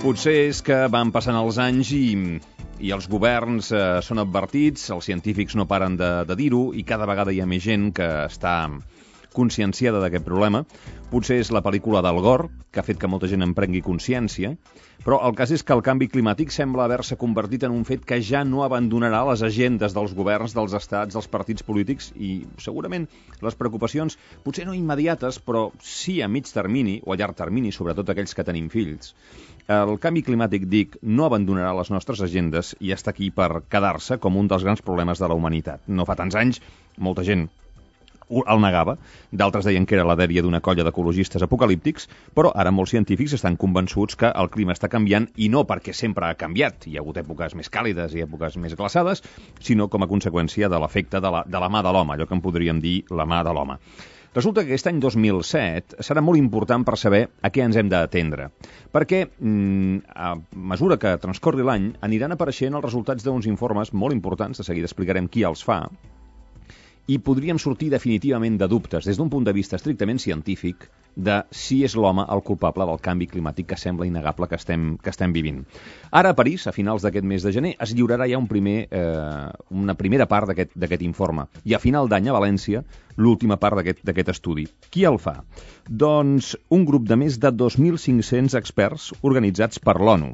Potser és que van passant els anys i els governs són advertits, els científics no paren de dir-ho i cada vegada hi ha més gent que està conscienciada d'aquest problema. Potser és la pel·lícula d'Al Gore, que ha fet que molta gent en prengui consciència, però el cas és que el canvi climàtic sembla haver-se convertit en un fet que ja no abandonarà les agendes dels governs, dels estats, dels partits polítics i segurament les preocupacions, potser no immediates, però sí a mig termini o a llarg termini, sobretot aquells que tenim fills. El canvi climàtic, dic, no abandonarà les nostres agendes i està aquí per quedar-se com un dels grans problemes de la humanitat. No fa tants anys, molta gent el negava, d'altres deien que era la dèria d'una colla d'ecologistes apocalíptics, però ara molts científics estan convençuts que el clima està canviant i no perquè sempre ha canviat. Hi ha hagut èpoques més càlides i èpoques més glaçades, sinó com a conseqüència de l'efecte de la mà de l'home, allò que en podríem dir la mà de l'home. Resulta que aquest any 2007 serà molt important per saber a què ens hem d'atendre, perquè a mesura que transcorri l'any aniran apareixent els resultats d'uns informes molt importants, de seguida explicarem qui els fa, i podríem sortir definitivament de dubtes, des d'un punt de vista estrictament científic, de si és l'home el culpable del canvi climàtic que sembla innegable que estem vivint. Ara a París, a finals d'aquest mes de gener, es lliurarà ja una primera part d'aquest informe, i a final d'any a València l'última part d'aquest estudi. Qui el fa? Doncs un grup de més de 2.500 experts organitzats per l'ONU.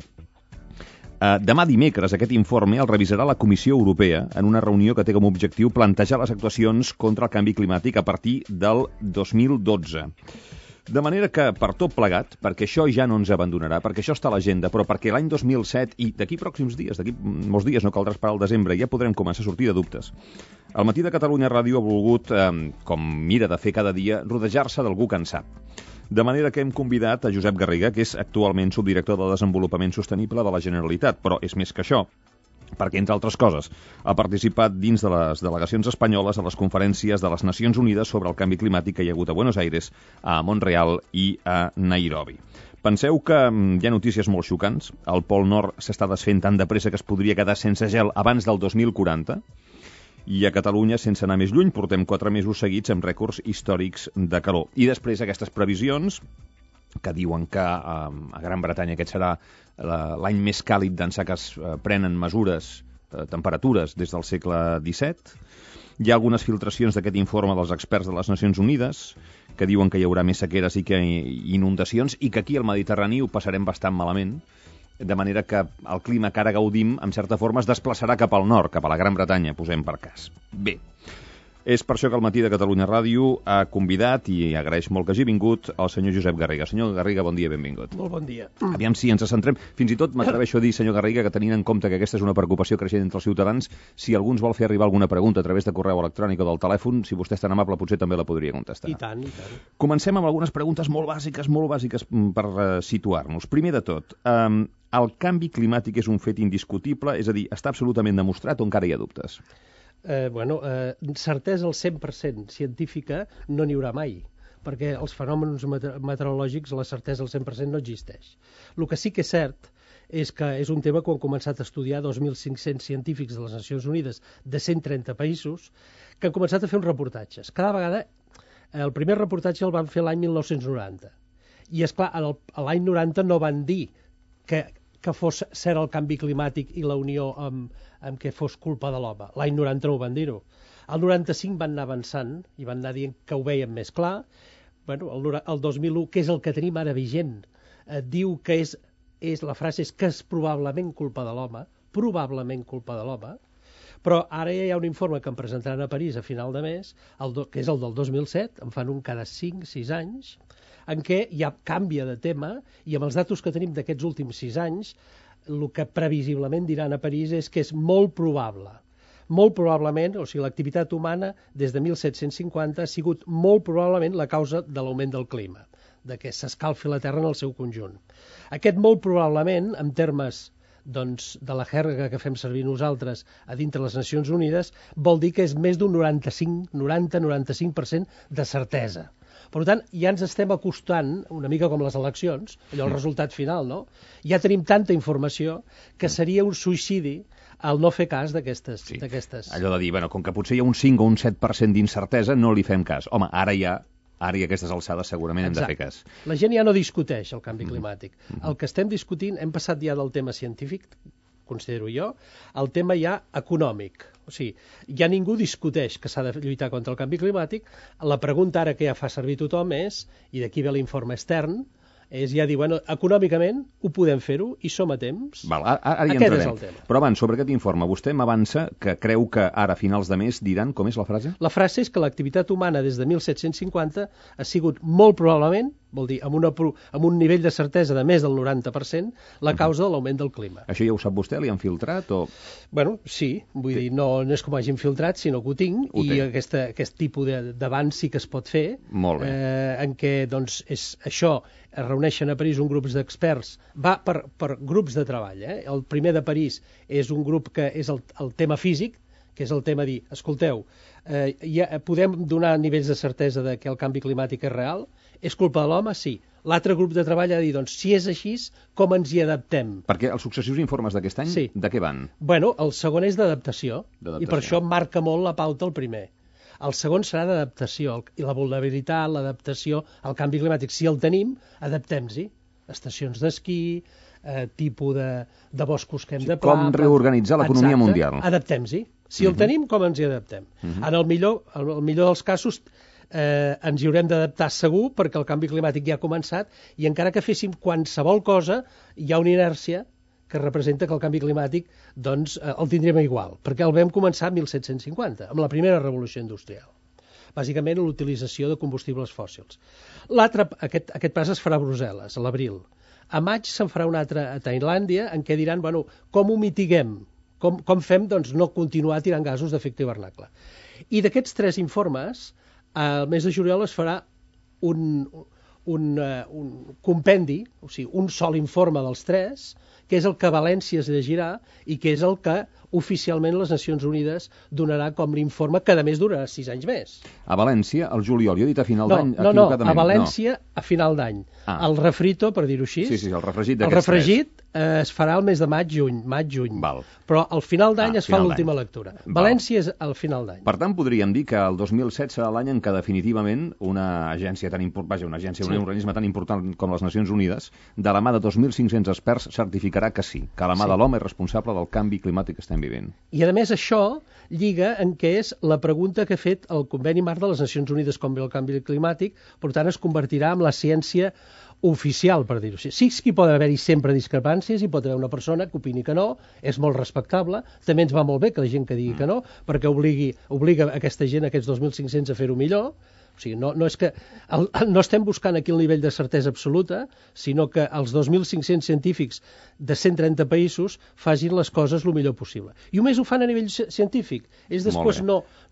Demà dimecres aquest informe el revisarà la Comissió Europea en una reunió que té com a objectiu plantejar les actuacions contra el canvi climàtic a partir del 2012. De manera que, per tot plegat, perquè això ja no ens abandonarà, perquè això està a l'agenda, però perquè l'any 2007 i d'aquí pròxims dies, d'aquí molts dies, no caldrà esperar al desembre, ja podrem començar a sortir de dubtes. El Matí de Catalunya Ràdio ha volgut, com mira de fer cada dia, rodejar-se d'algú que en sap. De manera que hem convidat a Josep Garriga, que és actualment subdirector de Desenvolupament Sostenible de la Generalitat, però és més que això, perquè, entre altres coses, ha participat dins de les delegacions espanyoles a les conferències de les Nacions Unides sobre el canvi climàtic que hi ha hagut a Buenos Aires, a Montreal i a Nairobi. Penseu que hi ha notícies molt xocants. El Pol Nord s'està desfent tan de pressa que es podria quedar sense gel abans del 2040, i a Catalunya, sense anar més lluny, portem 4 mesos seguits amb rècords històrics de calor. I després aquestes previsions, que diuen que a Gran Bretanya aquest serà l'any més càlid d'ençà que es prenen mesures, temperatures, des del segle XVII. Hi ha algunes filtracions d'aquest informe dels experts de les Nacions Unides, que diuen que hi haurà més sequeres i que inundacions, i que aquí al Mediterrani ho passarem bastant malament, de manera que el clima que ara gaudim, en certa forma, es desplaçarà cap al nord, cap a la Gran Bretanya, posem per cas. Bé, és per això que el Matí de Catalunya Ràdio ha convidat, i agraeix molt que hagi vingut, el senyor Josep Garriga. Senyor Garriga, bon dia, benvingut. Molt bon dia. Aviam si ens centrem. Fins i tot m'atreveixo a dir, senyor Garriga, que tenint en compte que aquesta és una preocupació creixent entre els ciutadans, si algú ens vol fer arribar alguna pregunta a través de correu electrònic o del telèfon, si vostè és tan amable, potser també la podria contestar. I tant, i tant. Comencem amb algunes preguntes molt bàsiques per situar-nos. Primer de tot, el canvi climàtic és un fet indiscutible, és a dir, està absolutament demostrat o encara hi ha dubtes? Certesa al 100% científica no n'hi haurà mai, perquè els fenòmens meteorològics la certesa al 100% no existeix. El que sí que és cert és que és un tema que han començat a estudiar 2.500 científics de les Nacions Unides de 130 països que han començat a fer uns reportatges. Cada vegada, el primer reportatge el van fer l'any 1990 i, esclar, l'any 90 no van dir que fos cert el canvi climàtic i la unió amb què fos culpa de l'home. L'any 90 no ho van dir-ho. El 95 van anar avançant i van anar dient que ho veien més clar. El 2001, que és el que tenim ara vigent, diu que la frase és que és probablement culpa de l'home, però ara ja hi ha un informe que em presentaran a París a final de mes, que és el del 2007, en fan un cada 5-6 anys, en què ja canvia de tema, i amb els datos que tenim d'aquests últims 6 anys, el que previsiblement diran a París és que és molt probablement, o sigui, l'activitat humana des de 1750 ha sigut molt probablement la causa de l'augment del clima, de que s'escalfi la Terra en el seu conjunt. Aquest molt probablement, en termes de la jerga que fem servir nosaltres a dintre les Nacions Unides, vol dir que és més d'un 90-95% de certesa. Per tant, ja ens estem acostant, una mica com les eleccions, allò el resultat final, no? Ja tenim tanta informació que seria un suïcidi el no fer cas d'aquestes. Allò de dir, com que potser hi ha un 5 o un 7% d'incertesa, no li fem cas. Home, ara ja Ara i a aquestes alçades segurament hem de fer cas. La gent ja no discuteix el canvi climàtic. El que estem discutint, hem passat ja del tema científic, considero jo, al tema ja econòmic. O sigui, ja ningú discuteix que s'ha de lluitar contra el canvi climàtic. La pregunta ara que ja fa servir tothom és, i d'aquí ve l'informe extern, és ja dir, bueno, econòmicament ho podem fer-ho i som a temps. Val, ara hi entrarem. És el tema. Però abans, sobre aquest informe, vostè m'avança que creu que ara, a finals de mes, diran com és la frase? La frase és que l'activitat humana des de 1750 ha sigut molt probablement, vol dir, amb un nivell de certesa de més del 90%, la causa de l'augment del clima. Això ja ho sap vostè? Li han filtrat? O... Bueno, sí, vull dir, no és com hagin filtrat, sinó que ho tinc, i aquest tipus d'avanç sí que es pot fer. Molt bé. En què, doncs, és això, es reuneixen a París un grup d'experts, va per grups de treball. El primer de París és un grup que és el tema físic, que és el tema de dir, escolteu, podem donar nivells de certesa de que el canvi climàtic és real? És culpa de l'home? Sí. L'altre grup de treball ha de dir, doncs, si és així, com ens hi adaptem? Perquè els successius informes d'aquest any, de què van? Bueno, el segon és d'adaptació, i per això marca molt la pauta el primer. El segon serà d'adaptació, i la vulnerabilitat, l'adaptació al canvi climàtic. Si el tenim, adaptem-hi. Estacions d'esquí, tipus de boscos que hem de plantar... Com reorganitzar l'economia mundial. Adaptem-hi. Si el tenim, com ens hi adaptem? En el millor dels casos, ens hi haurem d'adaptar segur, perquè el canvi climàtic ja ha començat, i encara que féssim qualsevol cosa, hi ha una inèrcia que representa que el canvi climàtic doncs, el tindrem igual, perquè el vam començar en 1750, amb la primera revolució industrial. Bàsicament, l'utilització de combustibles fòssils. L'altre, aquest pas es farà a Brussel·les, a l'abril. A maig se'n farà un altre a Tailàndia, en què diran, bueno, com ho mitiguem? Com fem, doncs, no continuar tirant gasos d'efecte hivernacle? I d'aquests 3 informes, al mes de juliol es farà un compendi, o sigui, un sol informe dels 3, que és el que València es llegirà i que és el que oficialment les Nacions Unides donarà com l'informe, que a més durarà 6 anys més. A València, al juliol, jo he dit a final d'any... No, a València a final d'any. El refrito, per dir-ho així, el refregit d'aquests 3. Es farà el mes de maig-juny, Val. Però al final d'any es fa l'última lectura. València és al final d'any. Per tant, podríem dir que el 2007 serà l'any en què definitivament una agència tan important, un organisme tan important com les Nacions Unides, de la mà de 2.500 experts, certificarà que sí, que la mà de l'home és responsable del canvi climàtic que estem vivint. I a més això lliga en què és la pregunta que ha fet el Conveni Marc de les Nacions Unides com ve el canvi climàtic, per tant es convertirà en la ciència oficial, per dir-ho així. Sí que hi poden haver-hi sempre discrepàncies, hi pot haver una persona que opini que no, és molt respectable, també ens va molt bé que la gent que digui que no, perquè obliga aquesta gent, aquests 2.500, a fer-ho millor. O sigui, no és que no estem buscant aquí el nivell de certesa absoluta, sinó que els 2.500 científics de 130 països facin les coses el millor possible. I només ho fan a nivell científic. Ells després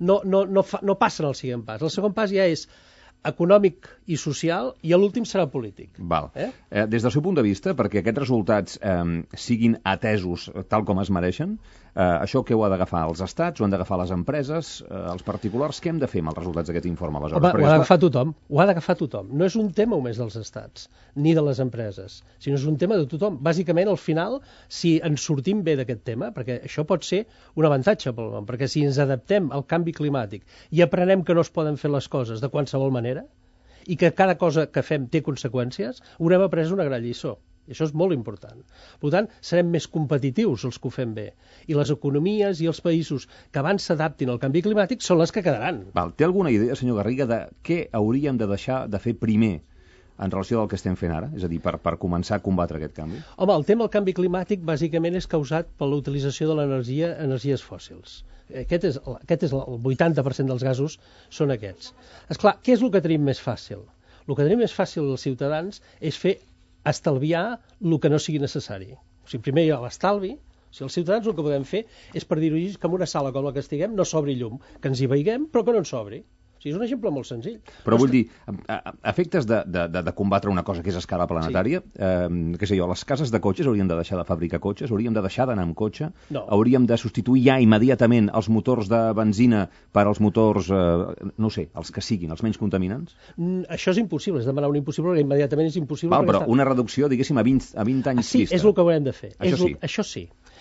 no passen al següent pas. El segon pas ja és econòmic i social, i l'últim serà polític. Val. Des del seu punt de vista, perquè aquests resultats siguin atesos tal com es mereixen, això què ho ha d'agafar? Els estats, ho han d'agafar les empreses, els particulars? Què hem de fer amb els resultats d'aquest informe? Ho ha d'agafar tothom. Ho ha d'agafar tothom. No és un tema només dels estats, ni de les empreses, sinó és un tema de tothom. Bàsicament, al final, si ens sortim bé d'aquest tema, perquè això pot ser un avantatge pel món, perquè si ens adaptem al canvi climàtic i aprenem que no es poden fer les coses de qualsevol manera, i que cada cosa que fem té conseqüències, haurem après una gran lliçó. I això és molt important. Per tant, serem més competitius els que ho fem bé. I les economies i els països que abans s'adaptin al canvi climàtic són les que quedaran. Té alguna idea, senyor Garriga, de què hauríem de deixar de fer primer en relació del que estem fent ara? És a dir, per començar a combatre aquest canvi? Home, el tema del canvi climàtic bàsicament és causat per la utilització de l'energia, energies fòssils. Aquest és el 80% dels gasos són aquests. Esclar, què és el que tenim més fàcil? El que tenim més fàcil els ciutadans és fer estalviar el que no sigui necessari. O sigui, primer hi ha l'estalvi. O sigui, els ciutadans el que podem fer és, per dir-ho així, que en una sala com la que estiguem no s'obri llum, que ens hi veiguem però que no ens s'obri. O sigui, és un exemple molt senzill. Però vull dir, a efectes de combatre una cosa que és a escala planetària, què sé jo, les cases de cotxes haurien de deixar de fabricar cotxes, hauríem de deixar d'anar amb cotxe, hauríem de substituir ja immediatament els motors de benzina per als motors, no sé, els que siguin, els menys contaminants? Això és impossible, és demanar un impossible, perquè immediatament és impossible. Però una reducció, diguéssim, a 20 anys vista. Sí, és el que haurem de fer. Això sí. Això sí.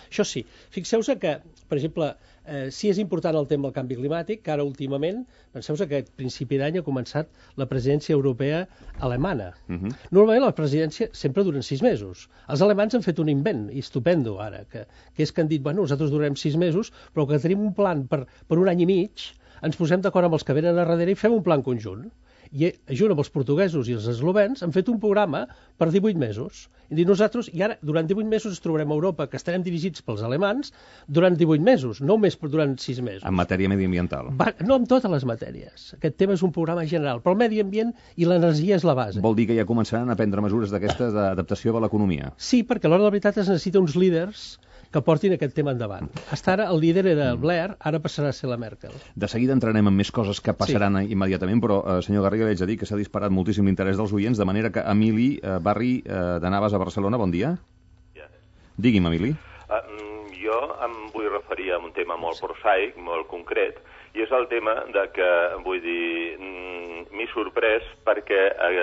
Això sí, fixeu-se que, per exemple, sí és important el tema del canvi climàtic, que ara últimament, penseu-vos que aquest principi d'any ha començat la presidència europea alemana. Normalment la presidència sempre duren 6 mesos. Els alemans han fet un invent estupendo ara, que és que han dit, bueno, nosaltres durem 6 mesos, però que tenim un plan per un any i mig, ens posem d'acord amb els que venen a darrere i fem un plan conjunt. I junt amb els portuguesos i els eslovens han fet un programa per 18 mesos. I nosaltres, i ara, durant 18 mesos ens trobarem a Europa, que estarem dirigits pels alemans, durant 18 mesos, no només durant 6 mesos. En matèria mediambiental. No en totes les matèries. Aquest tema és un programa general, però el medi ambient i l'energia és la base. Vol dir que ja començaran a prendre mesures d'aquestes d'adaptació a l'economia? Sí, perquè a l'hora de la veritat es necessita uns líders que portin aquest tema endavant. Fins ara el líder era el Blair, ara passarà a ser la Merkel. De seguida entrarem en més coses que passaran immediatament, però, senyor Garriga, li haig de dir que s'ha disparat moltíssim l'interès dels oients, de manera que Emili Barri de Navas a Barcelona, bon dia. Digui'm, Emili. Jo em vull referir a un tema molt prosaic, molt concret, i és el tema de que, vull dir, m'he sorprès perquè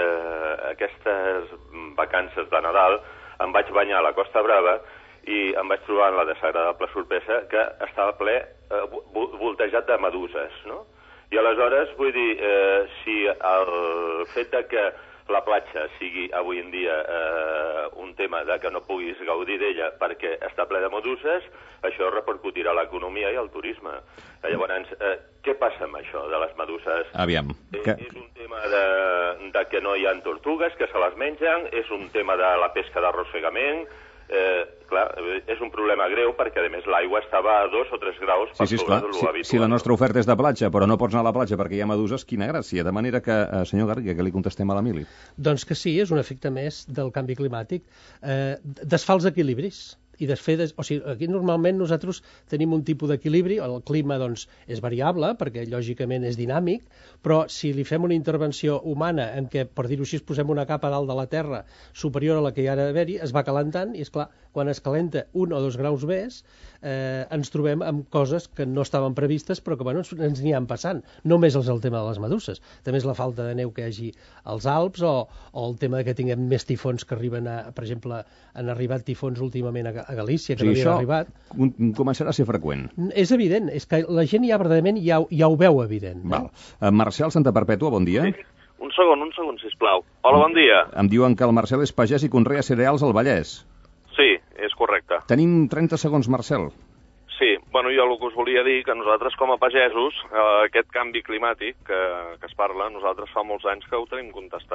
aquestes vacances de Nadal em vaig banyar a la Costa Brava i em vaig trobar en la desagradable sorpresa que estava ple voltejat de meduses, no? I aleshores, vull dir, si el fet de que la platja sigui avui en dia un tema de que no puguis gaudir d'ella perquè està ple de meduses, això repercutirà a l'economia i al turisme. Llavors, què passa amb això de les meduses? Aviam. És un tema de que no hi ha tortugues, que se les mengen, és un tema de la pesca d'arrossegament. Clar, és un problema greu perquè a més l'aigua estava a 2 o 3 graus per sobre de l'habitual. Si la nostra oferta és de platja però no pots anar a la platja perquè hi ha meduses, quina gràcia. De manera que, senyor Garriga, que li contestem a l'Emili. Doncs que sí, és un efecte més del canvi climàtic. Desfà els equilibris. O sigui, aquí normalment nosaltres tenim un tipus d'equilibri, el clima doncs, és variable perquè lògicament és dinàmic, però si li fem una intervenció humana en què, per dir-ho així, posem una capa dalt de la Terra superior a la que hi ha d'haver-hi, es va calentant i, esclar, quan es calenta 1 o 2 graus més, ens trobem amb coses que no estaven previstes però que bueno, ens n'hi han passant. No només és el tema de les meduses, també és la falta de neu que hi hagi als Alps o el tema que tinguem més tifons que arriben per exemple, han arribat tifons últimament a Galícia, que no havien arribat. Començarà a ser freqüent. És evident, és que la gent ja verdaderament ja ho veu evident. Val. Marcel Santa Perpètua, bon dia. Sí. Un segon, sisplau. Hola, bon dia. Em diuen que el Marcel és pagès i conrea cereals al Vallès. Sí, és correcte. Tenim 30 segons, Marcel. Sí, bueno, jo el que us volia dir que nosaltres com a pagesos, aquest canvi climàtic que es parla, nosaltres fa molts anys que ho tenim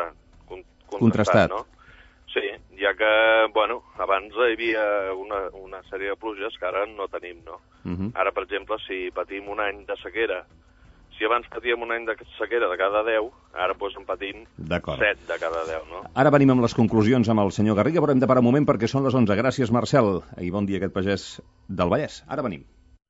contrastat, no? Sí, ja que, bueno, abans hi havia una sèrie de pluges que ara no tenim, no? Ara, per exemple, si patim un any de sequera, si abans patíem un any de sequera de cada 10, ara doncs en patim 7 de cada 10, no? Ara venim amb les conclusions amb el senyor Garriga, però hem de parar un moment perquè són les 11. Gràcies, Marcel. I bon dia, aquest pagès del Vallès. Ara venim.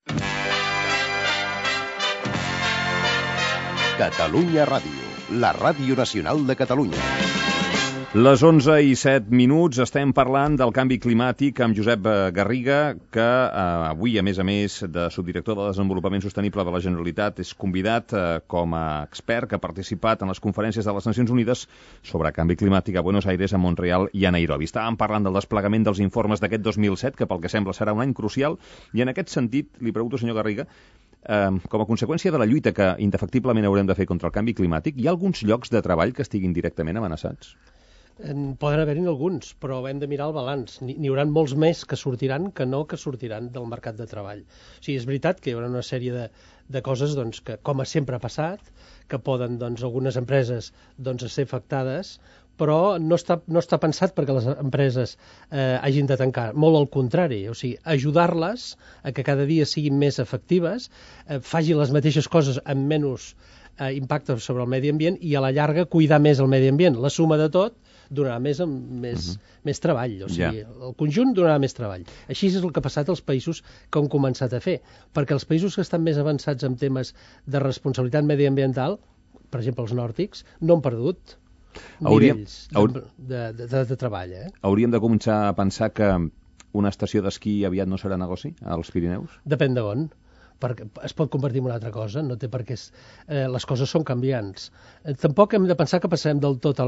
Catalunya Ràdio, la ràdio nacional de Catalunya. Les 11:07, estem parlant del canvi climàtic amb Josep Garriga, que avui, a més, de subdirector de Desenvolupament Sostenible de la Generalitat, és convidat com a expert que ha participat en les conferències de les Nacions Unides sobre canvi climàtic a Buenos Aires, a Montreal i a Nairobi. Estàvem parlant del desplegament dels informes d'aquest 2007, que pel que sembla serà un any crucial, i en aquest sentit, li pregunto, senyor Garriga, com a conseqüència de la lluita que indefectiblement haurem de fer contra el canvi climàtic, hi ha alguns llocs de treball que estiguin directament amenaçats? Poden haver-hi alguns, però hem de mirar el balanç. N'hi haurà molts més que sortiran que no que sortiran del mercat de treball. O sigui, és veritat que hi haurà una sèrie de coses doncs, que, com sempre ha passat, que poden algunes empreses ser afectades, però no està pensat perquè les empreses hagin de tancar. Molt al contrari, o sigui, ajudar-les a que cada dia siguin més efectives, facin les mateixes coses amb menys impacte sobre el medi ambient i a la llarga cuidar més el medi ambient. La suma de tot donarà més treball, o sigui, el conjunt donarà més treball. Així és el que ha passat als països que han començat a fer, perquè els països que estan més avançats en temes de responsabilitat mediambiental, per exemple els nòrdics, no han perdut nivells de treball. Hauríem de començar a pensar que una estació d'esquí aviat no serà negoci als Pirineus? Depèn de on. es pot convertir en una altra cosa, no té per què... les coses són canviants. Tampoc hem de pensar que passarem del tot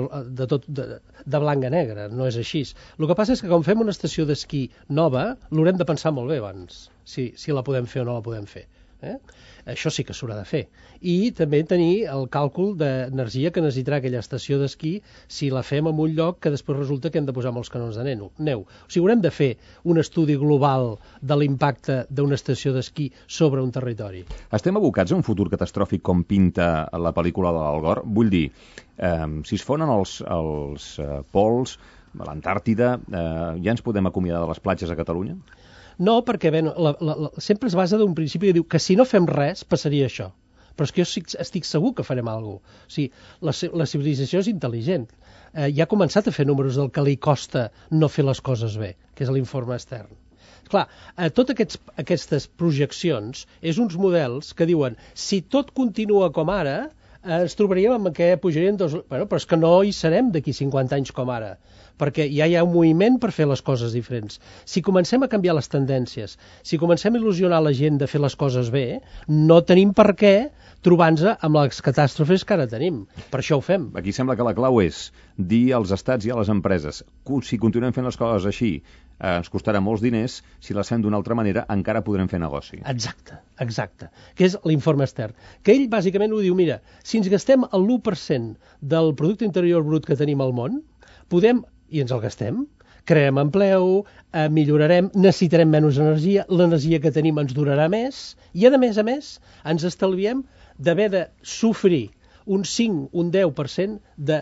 de blanc a negre, no és així. El que passa és que quan fem una estació d'esquí nova, l'haurem de pensar molt bé abans, si la podem fer o no la podem fer. Això sí que s'haurà de fer. I també tenir el càlcul d'energia que necessitarà aquella estació d'esquí si la fem en un lloc que després resulta que hem de posar molts canons de neu. O sigui, haurem de fer un estudi global de l'impacte d'una estació d'esquí sobre un territori. Estem abocats a un futur catastròfic com pinta la pel·lícula de l'Al Gore? Vull dir, si es fonen els pols, a l'Antàrtida, ja ens podem acomiadar de les platges a Catalunya? No, perquè sempre es basa d'un principi que diu que si no fem res passaria això. Però és que jo estic segur que farem alguna cosa. O sigui, la civilització és intel·ligent. Ja ha començat a fer números del que li costa no fer les coses bé, que és l'informe extern. Clar, totes aquestes projeccions és uns models que diuen si tot continua com ara, ens trobaríem amb què pujarien però és que no hi serem d'aquí 50 anys com ara, perquè ja hi ha un moviment per fer les coses diferents. Si comencem a canviar les tendències, si comencem a il·lusionar la gent de fer les coses bé, no tenim per què trobar-nos amb les catàstrofes que ara tenim. Per això ho fem. Aquí sembla que la clau és dir als estats i a les empreses si continuem fent les coses així ens costarà molts diners, si les fem d'una altra manera encara podrem fer negoci. Exacte. Que és l'informe extern. Que ell bàsicament ho diu, mira, si ens gastem el 1% del producte interior brut que tenim al món, podem, i ens el gastem, creem empleu, millorarem, necessitarem menys energia, l'energia que tenim ens durarà més, i a més, ens estalviem d'haver de sofrir un 5, un 10%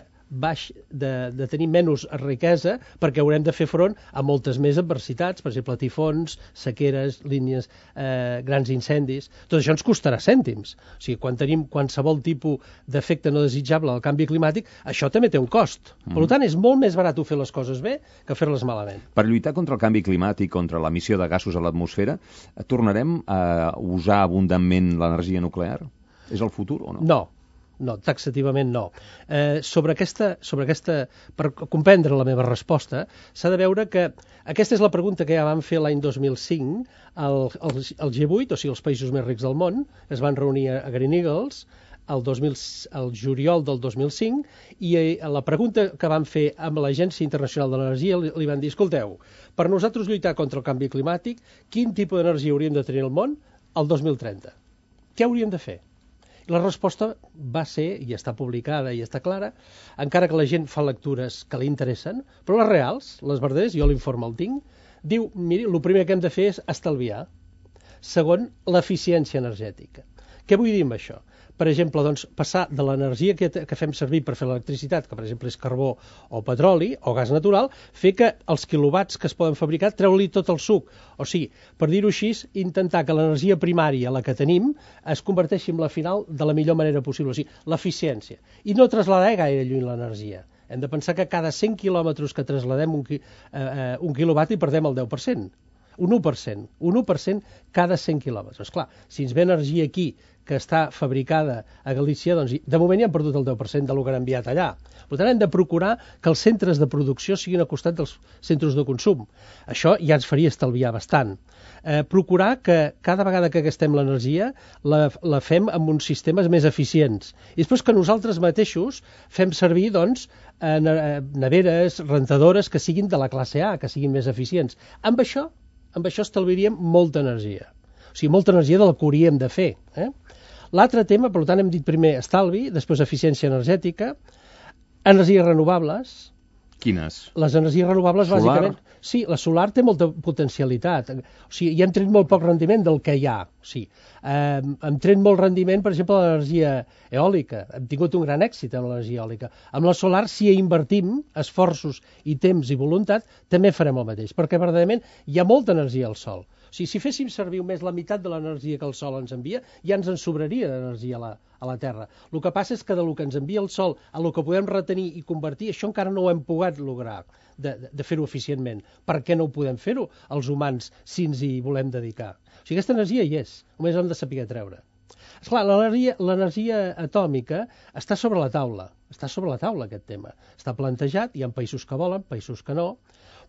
de tenir menys riquesa perquè haurem de fer front a moltes més adversitats, per exemple, tifons, sequeres, línies, grans incendis. Tot això ens costarà cèntims. O sigui, quan tenim qualsevol tipus d'efecte no desitjable al canvi climàtic, això també té un cost. Per tant, és molt més barat fer les coses bé que fer-les malament. Per lluitar contra el canvi climàtic, contra l'emissió de gasos a l'atmosfera, tornarem a usar abundantment l'energia nuclear? És el futur o no? No, taxativament no. Per comprendre la meva resposta, s'ha de veure que aquesta és la pregunta que ja van fer l'any 2005 el G8, o sigui, els països més rics del món, es van reunir a Green Eagles el juliol del 2005 i la pregunta que van fer amb l'Agència Internacional de l'Energia li van dir, escolteu, per nosaltres lluitar contra el canvi climàtic, quin tipus d'energia hauríem de tenir al món el 2030? Què hauríem de fer? La resposta va ser, i està publicada i està clara, encara que la gent fa lectures que li interessen, però les reals, les verdaderes, jo l'informe el tinc, diu, miri, el primer que hem de fer és estalviar. Segon, l'eficiència energètica. Què vull dir amb això? Per exemple, doncs, passar de l'energia que fem servir per fer l'electricitat, que per exemple és carbó o petroli o gas natural, fer que els quilowatts que es poden fabricar treu-li tot el suc. O sigui, per dir-ho així, intentar que l'energia primària, la que tenim, es converteixi en la final de la millor manera possible, o sigui, l'eficiència. I no traslladar gaire lluny l'energia. Hem de pensar que cada 100 quilòmetres que trasladem un quilowatt hi perdem el 10%. Un 1% cada 100 quilòmetres. Clar, si ens ve energia aquí que està fabricada a Galícia, doncs de moment ja hem perdut el 10% del que han enviat allà. Per tant, hem de procurar que els centres de producció siguin al costat dels centres de consum. Això ja ens faria estalviar bastant. Procurar que cada vegada que gastem l'energia la fem amb uns sistemes més eficients. I després que nosaltres mateixos fem servir, doncs, neveres, rentadores que siguin de la classe A, que siguin més eficients. Amb això estalviaríem molta energia. O sigui, molta energia del que hauríem de fer. L'altre tema, per tant, hem dit primer estalvi, després eficiència energètica, energies renovables. Quines? Les energies renovables, solar. Bàsicament... Sí, la solar té molta potencialitat. O sigui, ja hem tret molt poc rendiment del que hi ha. O sigui, hem tret molt rendiment, per exemple, l'energia eòlica. Hem tingut un gran èxit amb l'energia eòlica. Amb la solar, si invertim esforços i temps i voluntat, també farem el mateix, perquè verdaderament hi ha molta energia al sol. O sigui, si féssim servir més la meitat de l'energia que el sol ens envia, ja ens en sobraria d'energia a la Terra. El que passa és que del que ens envia el sol a el que podem retenir i convertir, això encara no ho hem pogut lograr de fer-ho eficientment. Per què no ho podem fer-ho els humans si ens hi volem dedicar? O sigui, aquesta energia hi és, només hem de saber treure. Esclar, l'energia atòmica està sobre la taula aquest tema. Està plantejat, hi ha països que volen, països que no,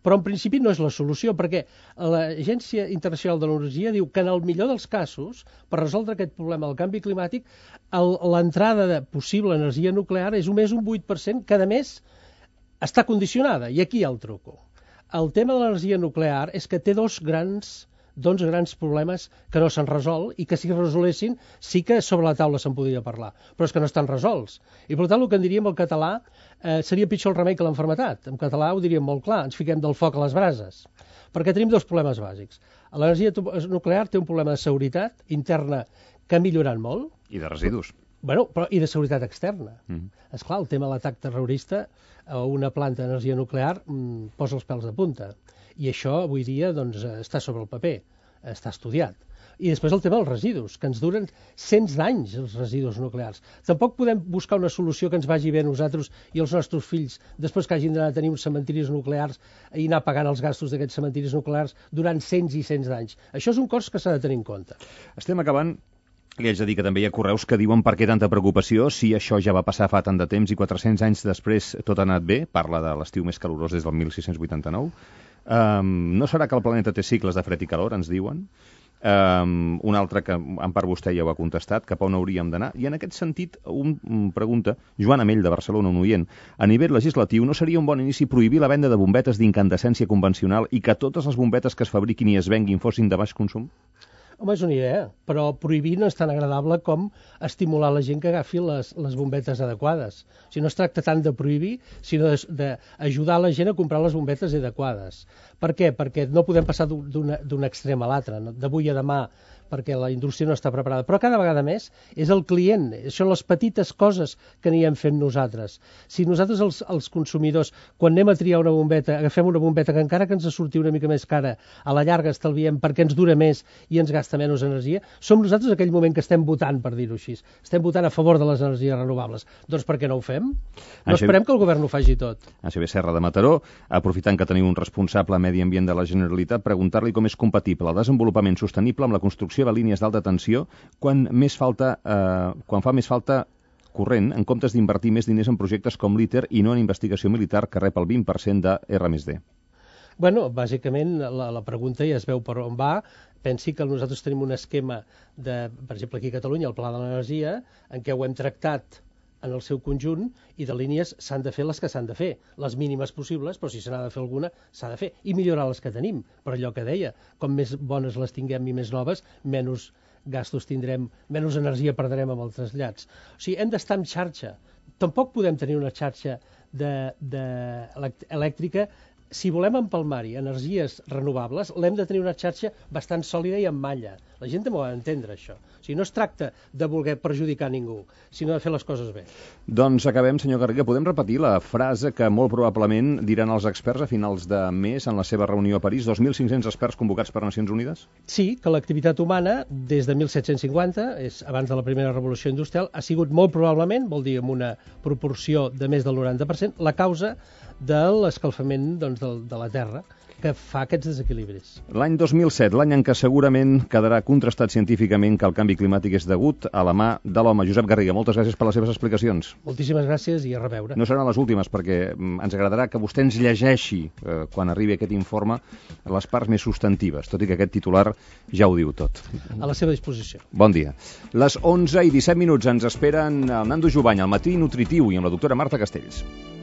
Però en principi no és la solució, perquè l'Agència Internacional de l'Energia diu que en el millor dels casos, per resoldre aquest problema del canvi climàtic, l'entrada de possible energia nuclear és només un 8%, que a més està condicionada, i aquí hi ha el truco. El tema de l'energia nuclear és que té dos grans problemes que no s'han resolt i que si es resolessin sí que sobre la taula se'n podria parlar, però és que no estan resolts. I per tant el que en diríem el català seria pitjor el remei que l'enfermetat. En català ho diríem molt clar, ens fiquem del foc a les brases, perquè tenim dos problemes bàsics. L'energia nuclear té un problema de seguretat interna que ha millorat molt. I de residus. Bueno, però i de seguretat externa. Esclar, el tema de l'atac terrorista a una planta d'energia nuclear posa els pèls de punta. I això avui dia doncs, està sobre el paper, està estudiat. I després el tema dels residus, que ens duren cents d'anys els residus nuclears. Tampoc podem buscar una solució que ens vagi bé a nosaltres i als nostres fills després que hagin d'anar a tenir uns cementiris nuclears i anar pagant els gastos d'aquests cementiris nuclears durant cents i cents d'anys. Això és un cost que s'ha de tenir en compte. Estem acabant. Li haig de dir que també hi ha correus que diuen per què tanta preocupació si això ja va passar fa tant de temps i 400 anys després tot ha anat bé. Parla de l'estiu més calorós des del 1689. No serà que el planeta té cicles de fred i calor, ens diuen? Un altre que en part vostè ja ho ha contestat, cap a on hauríem d'anar. I en aquest sentit, pregunta Joan Amell, de Barcelona, un oient, a nivell legislatiu no seria un bon inici prohibir la venda de bombetes d'incandescència convencional i que totes les bombetes que es fabriquin i es venguin fossin de baix consum? Home, és una idea, però prohibir no és tan agradable com estimular la gent que agafi les bombetes adequades. O sigui, no es tracta tant de prohibir, sinó d'ajudar la gent a comprar les bombetes adequades. Per què? Perquè no podem passar d'un extrem a l'altre, d'avui a demà, perquè la indústria no està preparada. Però cada vegada més és el client, són les petites coses que anirem fent nosaltres. Si nosaltres, els consumidors, quan anem a triar una bombeta, agafem una bombeta que encara que ens surti una mica més cara, a la llarga estalviem perquè ens dura més i ens gasta menys energia, som nosaltres aquell moment que estem votant, per dir-ho així. Estem votant a favor de les energies renovables. Doncs per què no ho fem? No esperem que el govern ho faci tot. Xavier Serra de Mataró, aprofitant que teniu un responsable medi ambient de la Generalitat, preguntar-li com és compatible el desenvolupament sostenible amb la construcció de línies d'alta tensió quan fa més falta corrent, en comptes d'invertir més diners en projectes com l'ITER i no en investigació militar, que rep el 20% de R+D. Bueno, bàsicament la pregunta ja es veu per on va. Pensi que nosaltres tenim un esquema per exemple, aquí a Catalunya, el Pla de l'Energia, en què ho hem tractat en el seu conjunt, i de línies s'han de fer les que s'han de fer, les mínimes possibles, però si se n'ha de fer alguna, s'ha de fer, i millorar les que tenim, per allò que deia, com més bones les tinguem i més noves, menys gastos tindrem, menys energia perdrem amb els trasllats. O sigui, hem d'estar en xarxa. Tampoc podem tenir una xarxa elèctrica. Si volem empalmar-hi energies renovables, l'hem de tenir una xarxa bastant sòlida i amb malla. La gent també ho ha d'entendre, això. O sigui, no es tracta de voler perjudicar ningú, sinó de fer les coses bé. Doncs acabem, senyor Garriga. Podem repetir la frase que molt probablement diran els experts a finals de mes en la seva reunió a París, 2.500 experts convocats per Nacions Unides? Sí, que l'activitat humana, des de 1750, és abans de la primera revolució industrial, ha sigut molt probablement, vol dir amb una proporció de més del 90%, la causa de l'escalfament de la Terra, que fa aquests desequilibris. L'any 2007, l'any en què segurament quedarà contrastat científicament que el canvi climàtic és degut a la mà de l'home. Josep Garriga, moltes gràcies per les seves explicacions. Moltíssimes gràcies i a reveure. No seran les últimes, perquè ens agradarà que vostè ens llegeixi, quan arribi aquest informe, les parts més substantives, tot i que aquest titular ja ho diu tot. A la seva disposició. Bon dia. Les 11:17 ens esperen el Nando Jubany, al matí nutritiu, i amb la doctora Marta Castells.